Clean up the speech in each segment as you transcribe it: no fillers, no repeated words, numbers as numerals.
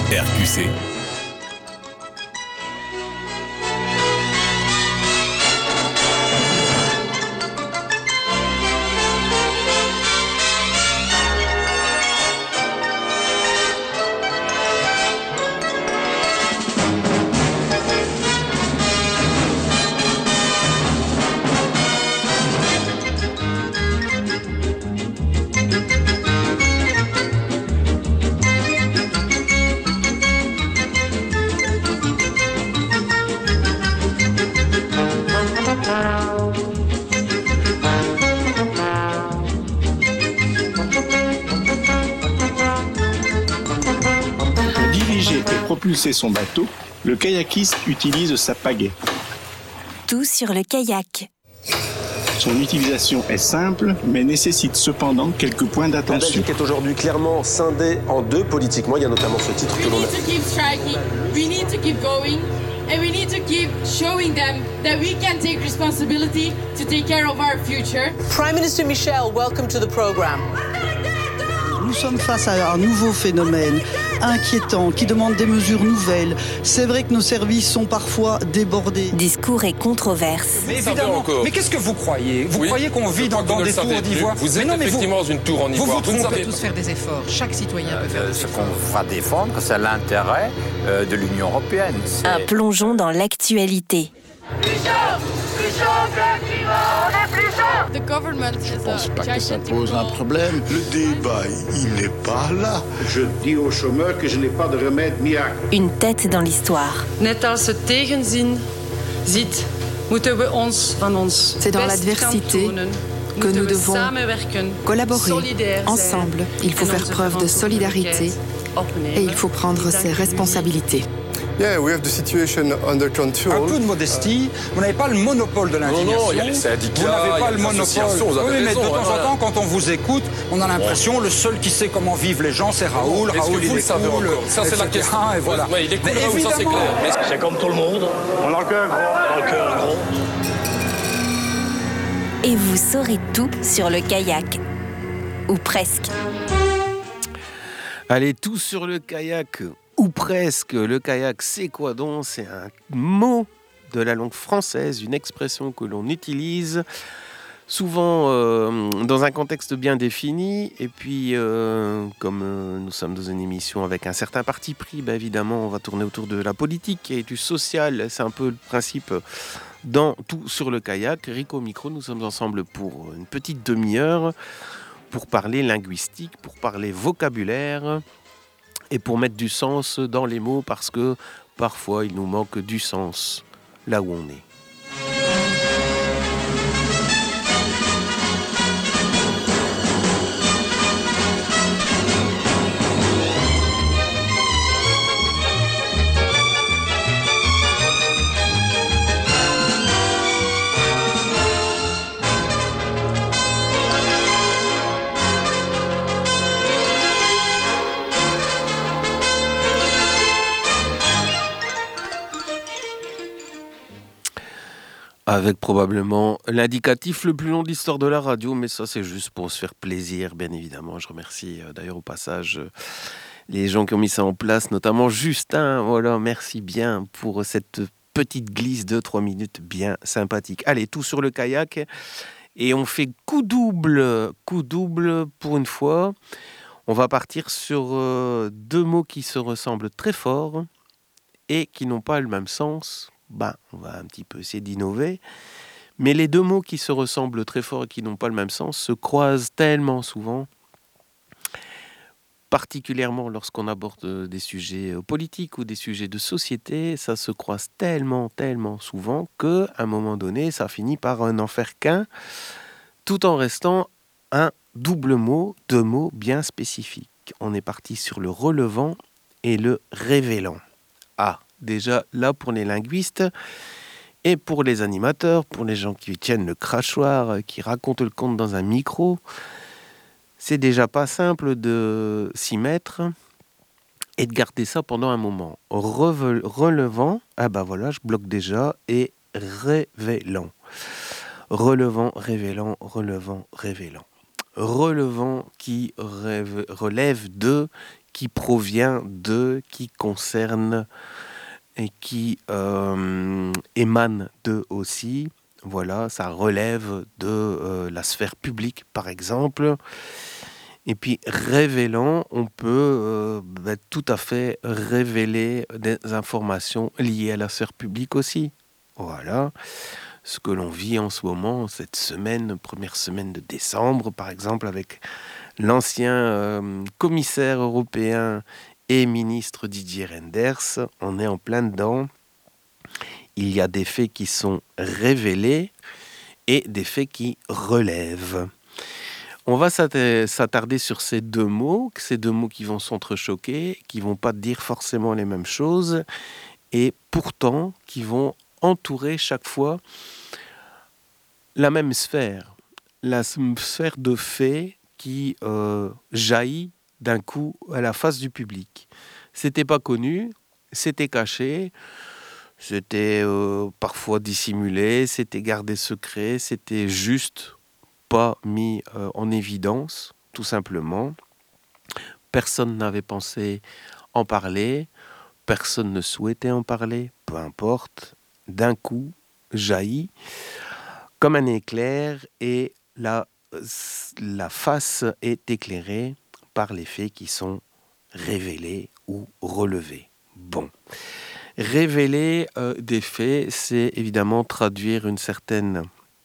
RQC. Propulser son bateau, le kayakiste utilise sa pagaie. Tout sur le kayak. Son utilisation est simple, mais nécessite cependant quelques points d'attention. La Belgique est aujourd'hui clairement scindée en deux politiquement. Il y a notamment ce titre que l'on a. We need to keep striking, we need to keep going, and we need to keep showing them that we can take responsibility to take care of our future. Prime Minister Michel, welcome to the program. Nous sommes face à un nouveau phénomène inquiétant qui demande des mesures nouvelles. C'est vrai que nos services sont parfois débordés. Discours et controverses. Mais évidemment, mais qu'est-ce que vous croyez ? Vous croyez qu'on vit dans des tours d'ivoire ? Vous êtes effectivement dans une tour en ivoire. Vous pouvez tous faire des efforts. Chaque citoyen peut faire des efforts. Ce qu'on va défendre, c'est l'intérêt de l'Union européenne. Un plongeon dans l'actualité. The government Je ne pense pas que ça pose un problème. Le débat, il n'est pas là. Je dis aux chômeurs que je n'ai pas de remède miracle. Une tête dans l'histoire. Net als het tegenzin ziet, moeten we ons van ons. C'est dans l'adversité que nous devons collaborer ensemble. Il faut faire preuve de solidarité et il faut prendre ses responsabilités. Yeah, we have the situation under control. Un peu de modestie. Vous n'avez pas le monopole de l'indignation. Non, il y a les syndicats, vous n'avez pas le monopole. Oui, mais de temps en temps, quand on vous écoute, on a l'impression le seul qui sait comment vivent les gens, c'est Raoul. Raoul, il est cool. Ça, c'est la question. Et voilà. Ouais, il est cool, Raoul, ça c'est clair. Mais c'est comme tout le monde. On a le cœur gros. Et vous saurez tout sur le kayak. Ou presque. Allez, tout sur le kayak. Ou presque. Le kayak, c'est quoi donc ? C'est un mot de la langue française, une expression que l'on utilise souvent dans un contexte bien défini. Et puis, comme nous sommes dans une émission avec un certain parti pris, évidemment, on va tourner autour de la politique et du social. C'est un peu le principe dans tout sur le kayak. Rico Micro, nous sommes ensemble pour une petite demi-heure pour parler linguistique, pour parler vocabulaire. Et pour mettre du sens dans les mots, parce que parfois il nous manque du sens là où on est. Avec probablement l'indicatif le plus long de l'histoire de la radio, mais ça c'est juste pour se faire plaisir, bien évidemment. Je remercie d'ailleurs au passage les gens qui ont mis ça en place, notamment Justin. Voilà, merci bien pour cette petite glisse de 3 minutes bien sympathique. Allez, tout sur le kayak et on fait coup double pour une fois. On va partir sur 2 mots qui se ressemblent très fort et qui n'ont pas le même sens. On va un petit peu essayer d'innover. Mais les 2 mots qui se ressemblent très fort et qui n'ont pas le même sens se croisent tellement souvent, particulièrement lorsqu'on aborde des sujets politiques ou des sujets de société. Ça se croise tellement souvent qu'à un moment donné, ça finit par n'en faire qu'un, tout en restant un double mot, 2 mots bien spécifiques. On est parti sur le relevant et le révélant. Déjà, là, pour les linguistes et pour les animateurs, pour les gens qui tiennent le crachoir, qui racontent le conte dans un micro, c'est déjà pas simple de s'y mettre et de garder ça pendant un moment. Relevant, je bloque déjà, et révélant. Relevant, révélant, relevant, révélant. Relevant qui relève de, qui provient d'eux, qui concerne et qui émane d'eux aussi. Voilà, ça relève de la sphère publique, par exemple. Et puis, révélant, on peut tout à fait révéler des informations liées à la sphère publique aussi. Voilà, ce que l'on vit en ce moment, cette semaine, première semaine de décembre, par exemple, avec l'ancien commissaire européen et ministre Didier Reynders, on est en plein dedans. Il y a des faits qui sont révélés et des faits qui relèvent. On va s'attarder sur ces deux mots qui vont s'entrechoquer, qui ne vont pas dire forcément les mêmes choses, et pourtant qui vont entourer chaque fois la même sphère, la sphère de faits qui jaillit d'un coup à la face du public. C'était pas connu, c'était caché, c'était parfois dissimulé, c'était gardé secret, c'était juste pas mis en évidence, tout simplement. Personne n'avait pensé en parler, personne ne souhaitait en parler, peu importe. D'un coup, jaillit comme un éclair et la face est éclairée par les faits qui sont révélés ou relevés. Bon. Révéler des faits, c'est évidemment traduire une certaine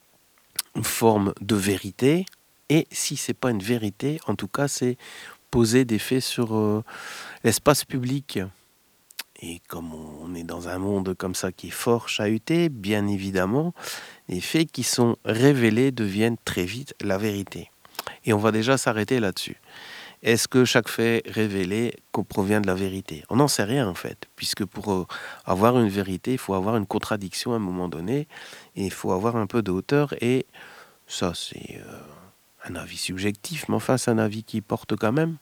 forme de vérité. Et si ce n'est pas une vérité, en tout cas, c'est poser des faits sur l'espace public. Et comme on est dans un monde comme ça qui est fort chahuté, bien évidemment, les faits qui sont révélés deviennent très vite la vérité. Et on va déjà s'arrêter là-dessus. Est-ce que chaque fait révélé provient de la vérité ? On n'en sait rien en fait, puisque pour avoir une vérité, il faut avoir une contradiction à un moment donné, et il faut avoir un peu de hauteur, et ça c'est un avis subjectif, mais enfin c'est un avis qui porte quand même.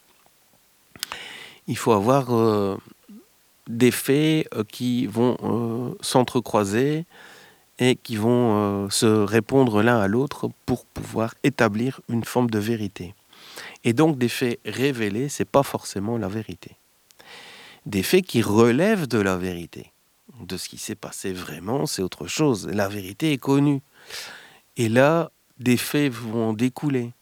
Il faut avoir des faits qui vont s'entrecroiser et qui vont se répondre l'un à l'autre pour pouvoir établir une forme de vérité. Et donc des faits révélés, c'est pas forcément la vérité. Des faits qui relèvent de la vérité, de ce qui s'est passé vraiment, c'est autre chose. La vérité est connue. Et là, des faits vont découler.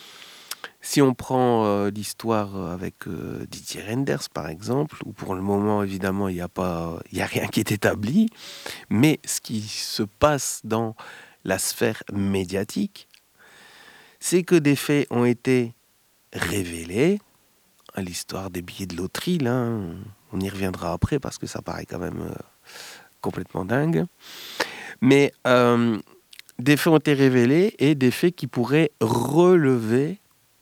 Si on prend l'histoire avec Didier Reynders, par exemple, où pour le moment, évidemment, il n'y a rien qui est établi, mais ce qui se passe dans la sphère médiatique, c'est que des faits ont été révélés. À l'histoire des billets de loterie, là, on y reviendra après, parce que ça paraît quand même complètement dingue. Mais des faits ont été révélés, et des faits qui pourraient relever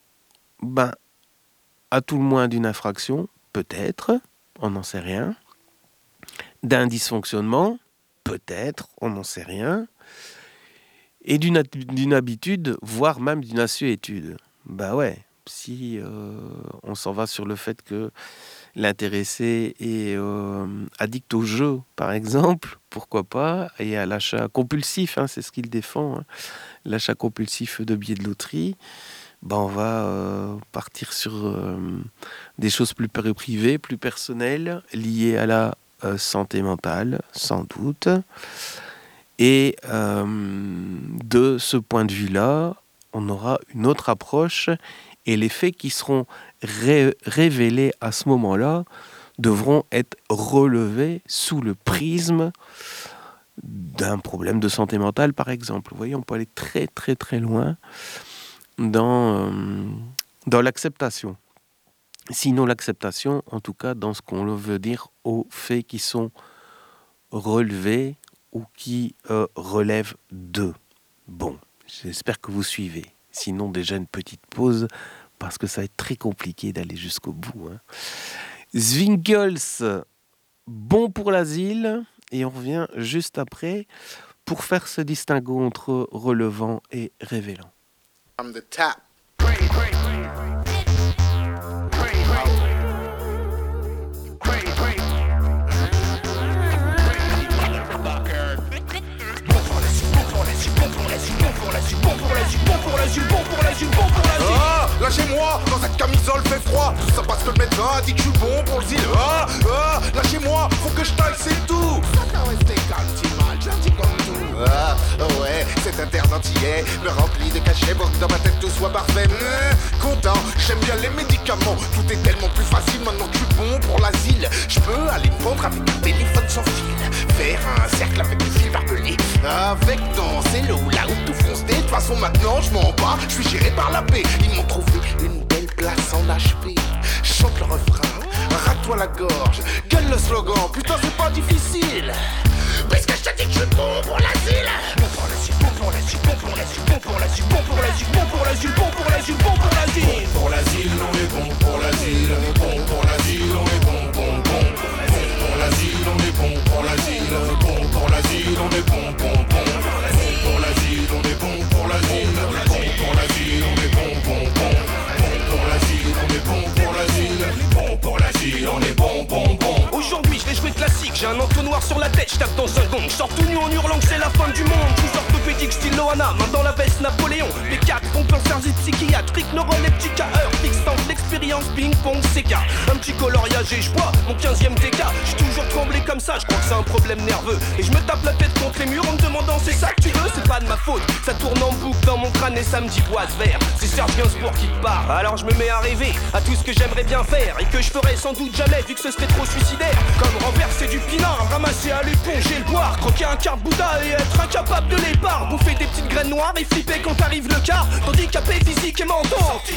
à tout le moins d'une infraction, peut-être, on n'en sait rien, d'un dysfonctionnement, peut-être, on n'en sait rien, et d'une habitude, voire même d'une assuétude. Ouais, si on s'en va sur le fait que l'intéressé est addict au jeu, par exemple, pourquoi pas, et à l'achat compulsif, c'est ce qu'il défend, l'achat compulsif de billets de loterie, on va partir sur des choses plus privées, plus personnelles, liées à la santé mentale, sans doute. Et de ce point de vue-là, on aura une autre approche, et les faits qui seront révélés à ce moment-là devront être relevés sous le prisme d'un problème de santé mentale, par exemple. Vous voyez, on peut aller très très très loin dans l'acceptation. Sinon l'acceptation, en tout cas, dans ce qu'on veut dire aux faits qui sont relevés ou qui relèvent d'eux. Bon, j'espère que vous suivez. Sinon, déjà une petite pause, parce que ça va être très compliqué d'aller jusqu'au bout. Zwingles, bon pour l'asile, et on revient juste après pour faire ce distinguo entre relevant et révélant. From the top. Lâchez-moi, dans cette camisole fait froid. Tout ça parce que le maître putain, dis que je suis bon pour le deal. Lâchez-moi, faut que je taille, c'est tout. Ça t'a resté calme, petit mal, gentil comme tout. Ouais, cet interne entier me remplit de cachets pour que dans ma tête tout soit parfait. Content, j'aime bien les médicaments. Tout est tellement plus facile maintenant que je suis bon pour l'asile. Je peux aller me prendre avec un téléphone sans fil, faire un cercle avec des fils barbelés, avec danser là où tout fonce. De toute façon maintenant je m'en bats, je suis géré par la paix. Ils m'ont trouvé une belle place en HP. Chante le refrain, rate-toi la gorge, gueule le slogan, putain c'est pas difficile. Parce que je te dis que je suis bon pour l'asile. Bon pour l'asile, bon pour l'asile, bon pour l'asile, bon pour l'asile, bon pour l'asile, bon pour l'asile, bon pour l'asile, bon pour l'asile. Bon pour l'asile, on est bon pour l'asile. Bon pour l'asile, on est bon, bon, bon. Bon pour l'asile, on est bon pour l'asile. Bon pour l'asile, on est bon, bon, bon. Bon pour l'asile, on est bon pour l'asile. Bon pour l'asile, on est bon, bon, bon. Bon pour l'asile, on est bon pour l'asile. Bon pour l'asile, on est bon, bon, bon. Aujourd'hui je vais jouer classique, j'ai un entonnoir sur la tête, je tape dans un gong, je sors tout nu en hurlant que c'est la fin du monde. Je suis orthopédique style Loana, main dans la veste Napoléon. P4, pompeur service psychiatrique, neuroleptique à heure, fixant l'expérience ping-pong CK. Un petit coloriage et je bois mon 15ème TK. J'suis toujours tremblé comme ça, je crois que c'est un problème nerveux. Et je me tape la tête contre les murs en me demandant c'est ça que tu veux. C'est pas de ma faute, ça tourne en boucle dans mon crâne et ça me dit boise vert. C'est Serge Gainsbourg qui te parle, alors je me mets à rêver à tout ce que j'aimerais bien faire et que je ferais sans doute jamais vu que ce serait trop suicidaire. Comme renverser du pinard, ramasser à l'éponge et le boire, croquer un quart de Bouddha et être incapable de l'épar, bouffer des petites graines noires et flipper quand arrive le quart, handicapé physique et mental.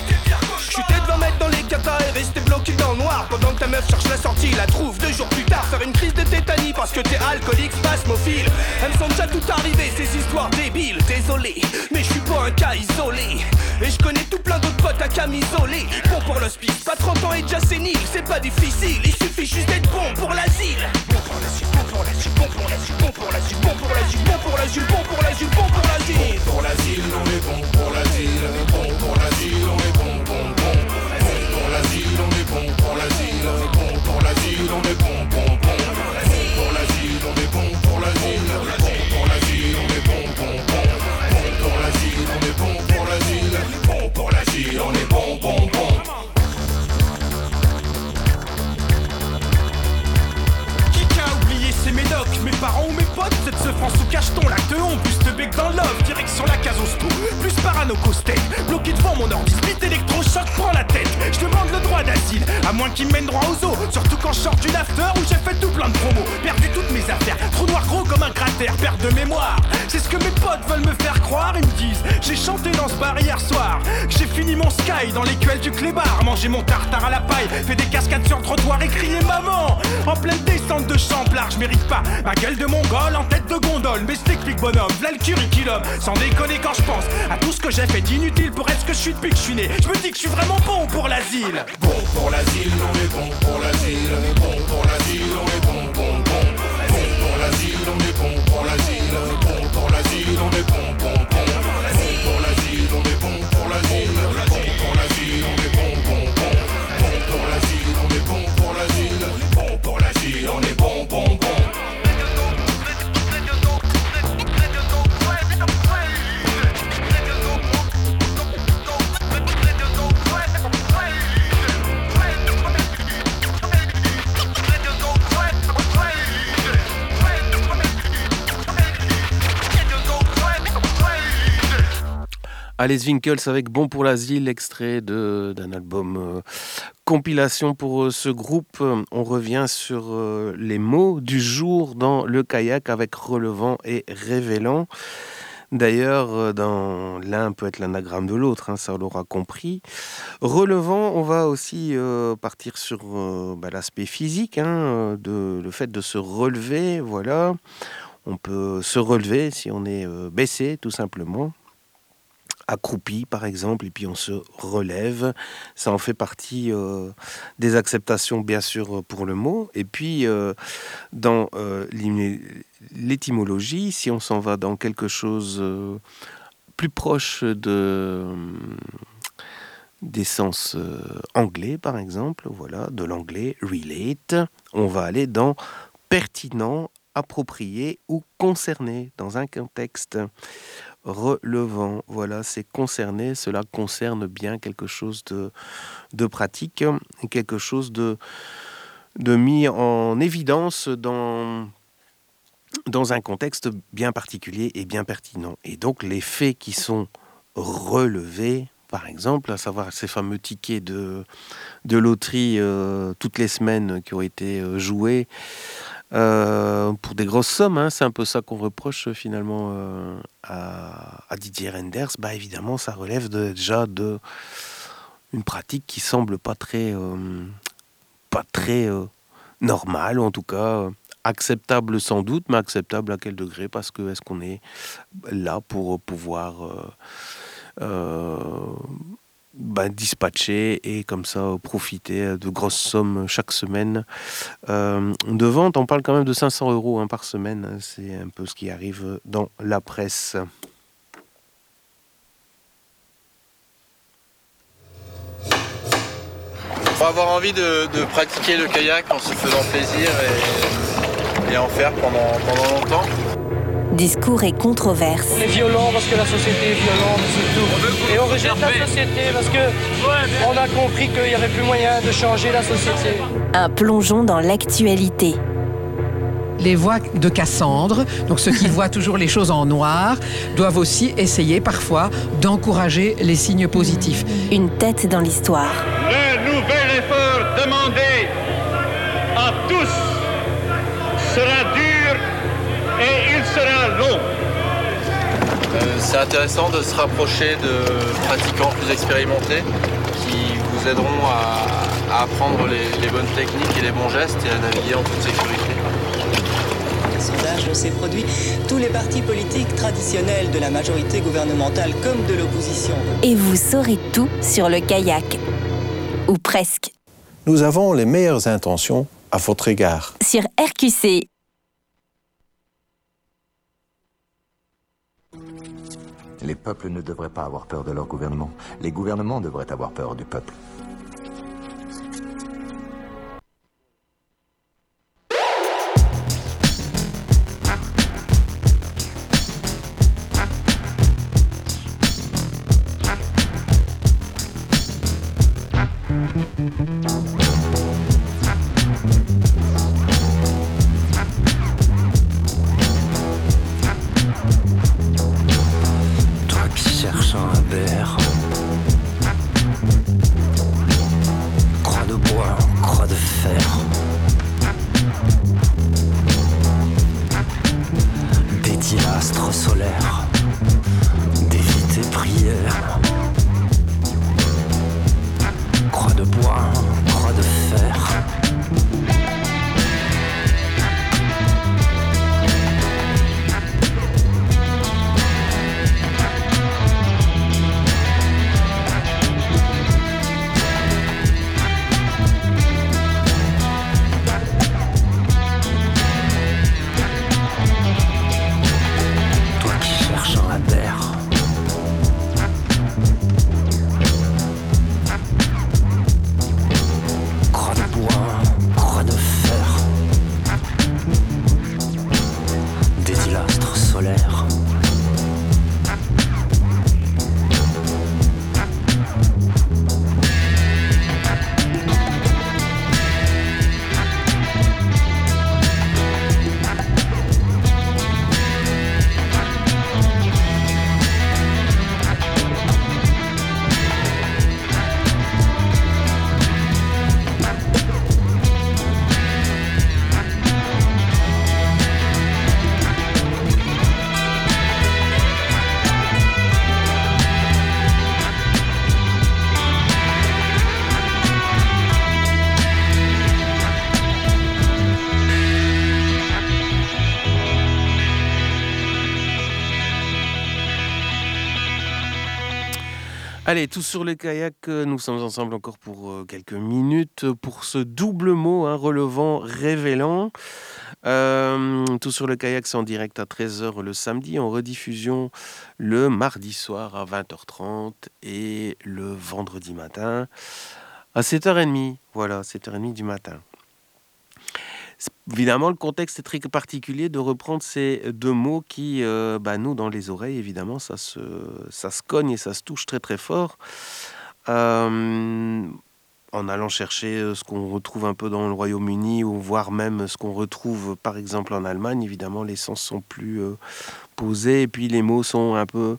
Chuter de 20 mètres dans les catas et rester bloqué dans le noir pendant que ta meuf cherche la sortie, la trouve 2 jours plus tard, faire une crise de tétanie parce que t'es alcoolique, spasmophile. Elles me sont déjà tout arrivé, ces histoires débiles. Désolé, mais je suis pas un cas isolé. Et je connais tout plein d'autres potes à camisoler. Bon pour l'hospice, pas 30 ans et déjà sénile, c'est pas difficile, il suffit juste d'être bon pour l'asile. Bon pour l'asile, bon pour l'asile, bon pour l'asile, bon pour l'asile, bon pour l'asile, bon pour l'asile, bon pour l'asile, bon pour l'asile. Bon pour l'asile, on est bon pour l'asile. Bon pour l'asile, on est bon, bon, bon. Bon pour l'asile, on est bon pour l'asile. Bon pour l'asile, on est bon, bon, bon. Bon pour l'asile, on est bon pour l'asile. Bon pour l'asile, on est bon, bon, bon. Bon pour l'asile, on est bon pour l'asile. Bon pour l'asile, on est bon, bon, bon. C'est médoc, mes parents ou mes potes, 7 francs sous cacheton, l'acte 11, plus de bec dans l'off, direction la case au spo, plus parano qu'au steak, bloqué devant mon ordi, split électrochoc, prends la tête, je demande le droit d'asile, à moins qu'il mène droit aux os, surtout quand je sors d'une after où j'ai fait tout plein de promos, perdu toutes mes affaires, trou noir gros comme un cratère, perte de mémoire, c'est ce que mes potes veulent me faire croire, ils me disent, j'ai chanté dans ce bar hier soir, que j'ai fini mon sky dans l'écuelle du clébard, mangé mon tartare à la paille, fait des cascades sur le trottoir et crié maman, en pleine descente de Champlard, je mérite pas ma gueule de mongol en tête de gondole. Mais je t'explique bonhomme, v'là le curriculum. Sans déconner quand je pense à tout ce que j'ai fait d'inutile pour être ce que je suis depuis que je suis né. Je me dis que je suis vraiment bon pour l'asile. Bon pour l'asile, on est bon pour l'asile. Bon pour l'asile, on est bon, bon, bon. Bon pour l'asile, on est bon pour l'asile. Bon pour l'asile, on est bon, bon, bon. Bon pour l'asile, on est bon pour l'asile. Bon pour l'asile, on est bon, bon, bon. Bon pour l'asile, on est bon pour l'asile. Bon pour l'asile, on est bon, bon, bon. Alice Winkels avec Bon pour l'asile, extrait d'un album compilation pour ce groupe. On revient sur les mots du jour dans le kayak avec relevant et révélant. D'ailleurs, l'un peut être l'anagramme de l'autre, hein, ça on l'aura compris. Relevant, on va aussi partir sur l'aspect physique, hein, le fait de se relever, voilà. On peut se relever si on est baissé, tout simplement. Accroupi par exemple, et puis on se relève, ça en fait partie des acceptations bien sûr pour le mot. Et puis dans l'étymologie, si on s'en va dans quelque chose plus proche des sens anglais par exemple, voilà, de l'anglais relate, on va aller dans pertinent, approprié ou concerné dans un contexte. relevant. Voilà, c'est concerné, cela concerne bien quelque chose de pratique, quelque chose de mis en évidence dans un contexte bien particulier et bien pertinent. Et donc les faits qui sont relevés, par exemple, à savoir ces fameux tickets de loterie toutes les semaines qui ont été joués pour des grosses sommes, c'est un peu ça qu'on reproche finalement à Didier Reynders. Évidemment, ça relève déjà une pratique qui semble pas très normale, ou en tout cas acceptable sans doute, mais acceptable à quel degré? Parce que est-ce qu'on est là pour pouvoir dispatcher et comme ça profiter de grosses sommes chaque semaine de vente? On parle quand même de 500 € par semaine, c'est un peu ce qui arrive dans la presse. Faut avoir envie de pratiquer le kayak en se faisant plaisir et en faire pendant longtemps. Discours et controverses. On est violent parce que la société est violente, c'est tout. Et on rejette la société parce qu'on a compris qu'il n'y avait plus moyen de changer la société. Un plongeon dans l'actualité. Les voix de Cassandre, donc ceux qui voient toujours les choses en noir, doivent aussi essayer parfois d'encourager les signes positifs. Une tête dans l'histoire. Le nouvel effort demandé à tous sera dur et il sera long. C'est intéressant de se rapprocher de pratiquants plus expérimentés qui vous aideront à apprendre les bonnes techniques et les bons gestes et à naviguer en toute sécurité. Le sondage s'est produit. Tous les partis politiques traditionnels de la majorité gouvernementale comme de l'opposition. Et vous saurez tout sur le kayak. Ou presque. Nous avons les meilleures intentions à votre égard. Sur RQC. Les peuples ne devraient pas avoir peur de leur gouvernement. Les gouvernements devraient avoir peur du peuple. Allez, tous sur le kayak, nous sommes ensemble encore pour quelques minutes pour ce double mot, relevant, révélant. Tous sur le kayak, c'est en direct à 13h le samedi, en rediffusion le mardi soir à 20h30 et le vendredi matin à 7h30. Voilà, 7h30 du matin. Évidemment, le contexte est très particulier de reprendre ces deux mots qui, nous, dans les oreilles, évidemment, ça se cogne et ça se touche très très fort. En allant chercher ce qu'on retrouve un peu dans le Royaume-Uni, ou voire même ce qu'on retrouve par exemple en Allemagne, évidemment, les sens sont plus posés, et puis les mots sont un peu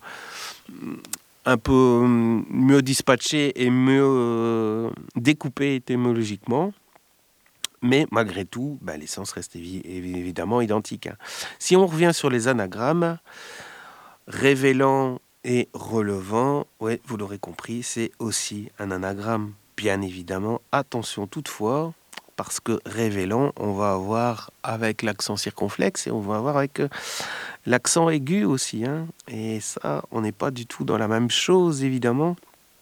mieux dispatchés et mieux découpés étymologiquement. Mais malgré tout, les sens restent évidemment identiques. Si on revient sur les anagrammes, révélant et relevant, ouais, vous l'aurez compris, c'est aussi un anagramme, bien évidemment. Attention toutefois, parce que révélant, on va avoir avec l'accent circonflexe et on va avoir avec l'accent aigu aussi. Et ça, on n'est pas du tout dans la même chose, évidemment.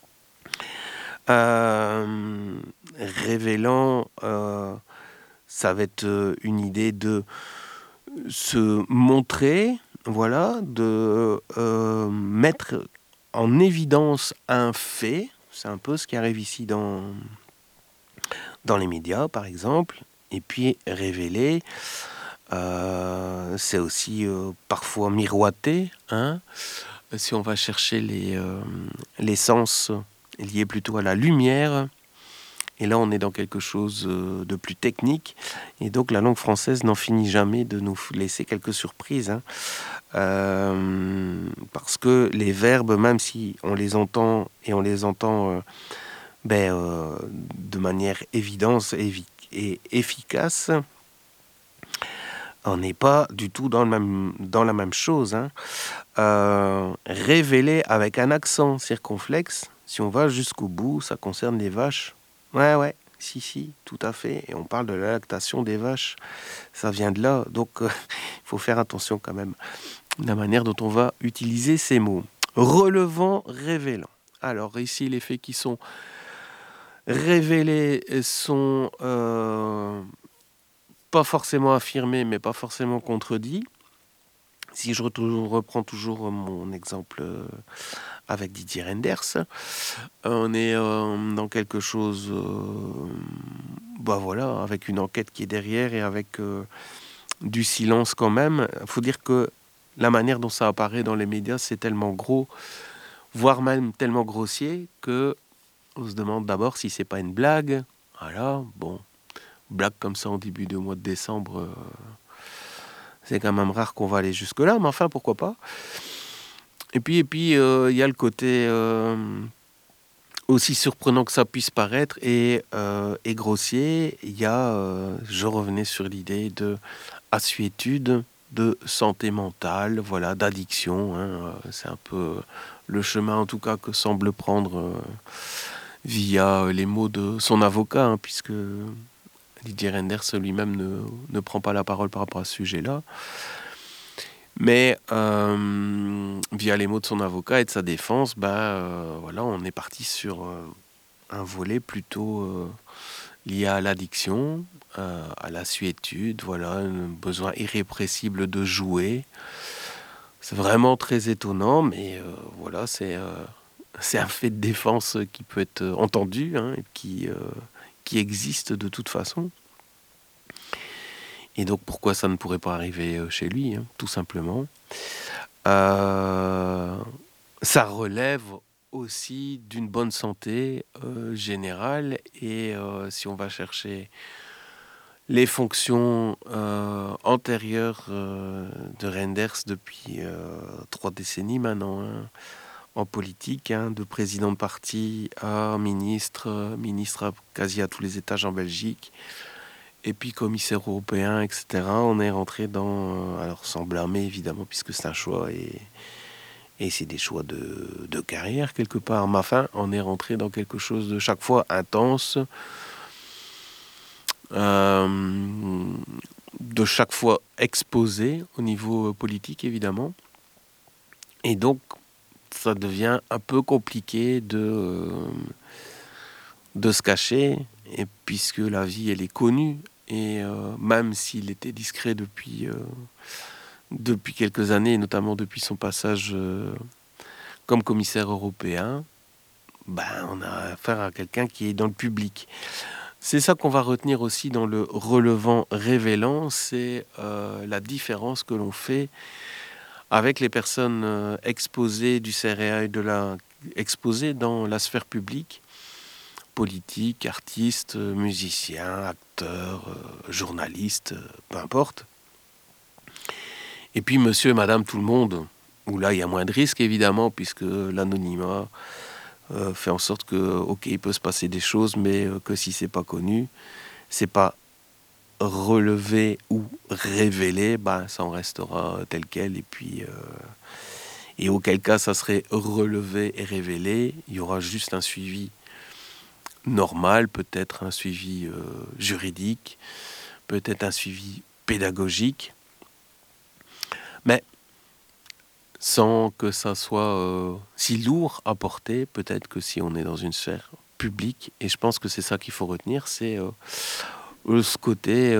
Révélant, ça va être une idée de se montrer, voilà, de mettre en évidence un fait. C'est un peu ce qui arrive ici dans les médias, par exemple. Et puis révéler, c'est aussi parfois miroiter. Si on va chercher les sens liés plutôt à la lumière. Et là, on est dans quelque chose de plus technique. Et donc, la langue française n'en finit jamais de nous laisser quelques surprises. Parce que les verbes, même si on les entend, et on les entend de manière évidente et efficace, on n'est pas du tout dans la même chose. Révéler avec un accent circonflexe, si on va jusqu'au bout, ça concerne les vaches. Ouais, si, tout à fait. Et on parle de la lactation des vaches. Ça vient de là. Donc, il faut faire attention quand même de la manière dont on va utiliser ces mots. Relevant, révélant. Alors, ici, les faits qui sont révélés sont pas forcément affirmés, mais pas forcément contredits. Si je reprends toujours mon exemple avec Didier Reynders, on est dans quelque chose, avec une enquête qui est derrière et avec du silence quand même. Il faut dire que la manière dont ça apparaît dans les médias, c'est tellement gros, voire même tellement grossier, que on se demande d'abord si c'est pas une blague. Voilà, bon, blague comme ça en début de mois de décembre. C'est quand même rare qu'on va aller jusque-là, mais enfin, pourquoi pas. Et puis, y a le côté aussi surprenant que ça puisse paraître et grossier. Il y a, je revenais sur l'idée de assuétude, de santé mentale, voilà, d'addiction. C'est un peu le chemin, en tout cas, que semble prendre via les mots de son avocat, puisque Didier Reynders lui-même ne prend pas la parole par rapport à ce sujet-là. Mais via les mots de son avocat et de sa défense, on est parti sur un volet plutôt lié à l'addiction, à la suétude, voilà, un besoin irrépressible de jouer. C'est vraiment très étonnant, mais voilà, c'est un fait de défense qui peut être entendu, et qui existe de toute façon. Et donc, pourquoi ça ne pourrait pas arriver chez lui, tout simplement. Ça relève aussi d'une bonne santé générale. Et si on va chercher les fonctions antérieures de Reynders depuis 3 décennies maintenant, en politique, de président de parti à ministre quasi à tous les étages en Belgique, et puis commissaire européen, etc. On est rentré dans... alors sans blâmer évidemment, puisque c'est un choix, et c'est des choix de carrière quelque part. Mais enfin, on est rentré dans quelque chose de chaque fois intense, de chaque fois exposé au niveau politique évidemment. Et donc, ça devient un peu compliqué de se cacher, et puisque la vie, elle est connue, et même s'il était discret depuis quelques années, notamment depuis son passage comme commissaire européen, on a affaire à quelqu'un qui est dans le public. C'est ça qu'on va retenir aussi dans le relevant révélant, c'est la différence que l'on fait avec les personnes exposées du CRA et exposées dans la sphère publique, politique, artistes, musiciens, acteurs, journalistes, peu importe. Et puis monsieur et madame tout le monde, où là il y a moins de risques évidemment, puisque l'anonymat fait en sorte que, ok, il peut se passer des choses, mais que si c'est pas connu, c'est pas relevé ou révélé, ça en restera tel quel, et puis et auquel cas ça serait relevé et révélé, il y aura juste un suivi normal, peut-être un suivi juridique, peut-être un suivi pédagogique, mais sans que ça soit si lourd à porter, peut-être que si on est dans une sphère publique, et je pense que c'est ça qu'il faut retenir, c'est ce côté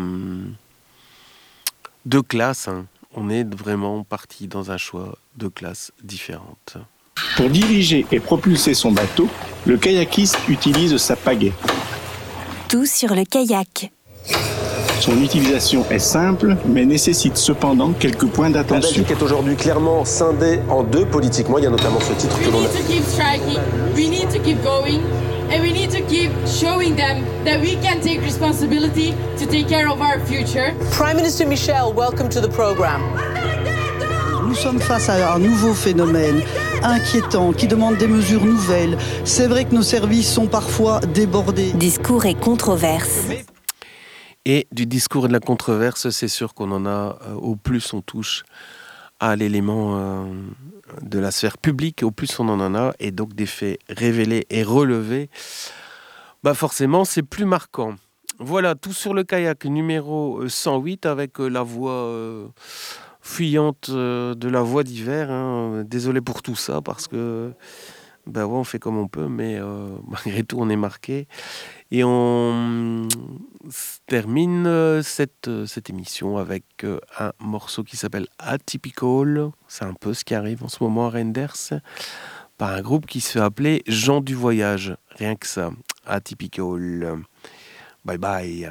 de classe. On est vraiment parti dans un choix de classes différentes. Pour diriger et propulser son bateau, le kayakiste utilise sa pagaie. Tout sur le kayak. Son utilisation est simple, mais nécessite cependant quelques points d'attention. La Belgique est aujourd'hui clairement scindée en deux politiquement. Il y a notamment ce titre que l'on a. We need to keep striking, we need to keep going, and we need to keep showing them that we can take responsibility to take care of our future. Prime Minister Michel, welcome to the program. Nous sommes face à un nouveau phénomène inquiétant qui demande des mesures nouvelles. C'est vrai que nos services sont parfois débordés. Discours et controverses. Et du discours et de la controverse, c'est sûr qu'on en a, au plus on touche à l'élément de la sphère publique, au plus on en a, et donc des faits révélés et relevés, forcément c'est plus marquant. Voilà, tout sur le kayak numéro 108 avec la voix fuyante de la voix d'hiver. Désolé pour tout ça, parce que on fait comme on peut, mais malgré tout on est marqué. Et on termine cette émission avec un morceau qui s'appelle Atypical. C'est un peu ce qui arrive en ce moment à Renders, par un groupe qui se fait appeler Gens du Voyage. Rien que ça, Atypical. Bye bye.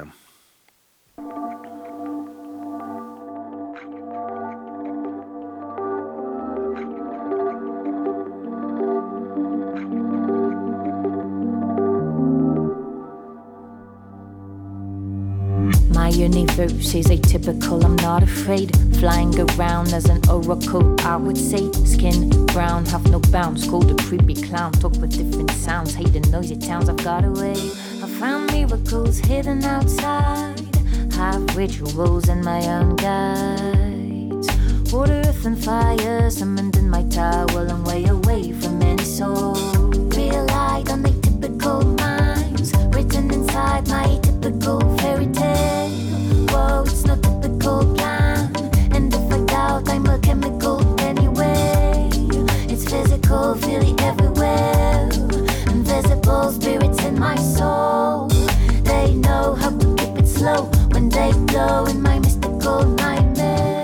My universe is atypical, I'm not afraid. Flying around as an oracle, I would say. Skin brown, have no bounds. Called a creepy clown, talk with different sounds. Hate the noisy towns, I've got away. I found miracles hidden outside. Have rituals in my own guides. Water, earth and fire summoned in my tower. I'm way away from any soul. Real light on atypical minds, written inside my typical fairy tale. Whoa, it's not typical plan. And if I doubt, I'm a chemical anyway. It's physical, feel it everywhere. Invisible spirits in my soul. They know how to keep it slow when they glow in my mystical nightmares.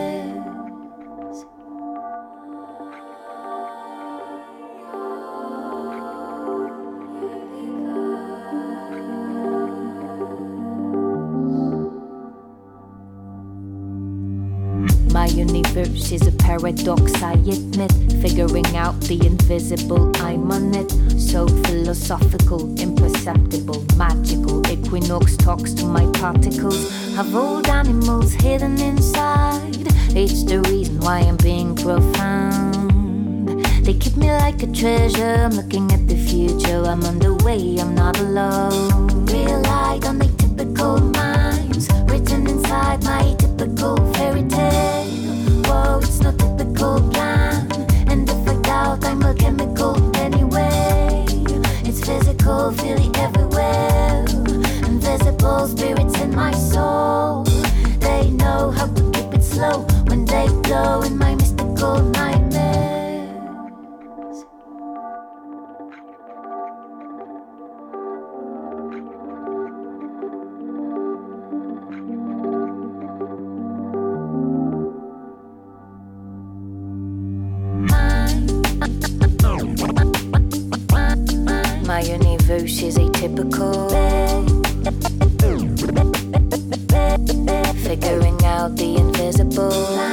My universe is a paradox, I admit. Figuring out the invisible, I'm on it. So philosophical, imperceptible, magical. Equinox talks to my particles. Have old animals hidden inside. It's the reason why I'm being profound. They keep me like a treasure, I'm looking at the future. I'm on the way, I'm not alone. Real light on atypical minds, written inside my typical fairy tale. Whoa, it's not typical plan. And if I doubt, I'm a chemical anyway. It's physical, feel it everywhere. Invisible spirits in my soul. They know how to keep it slow when they glow in my mystical nightmares. My universe is atypical. figuring out the invisible.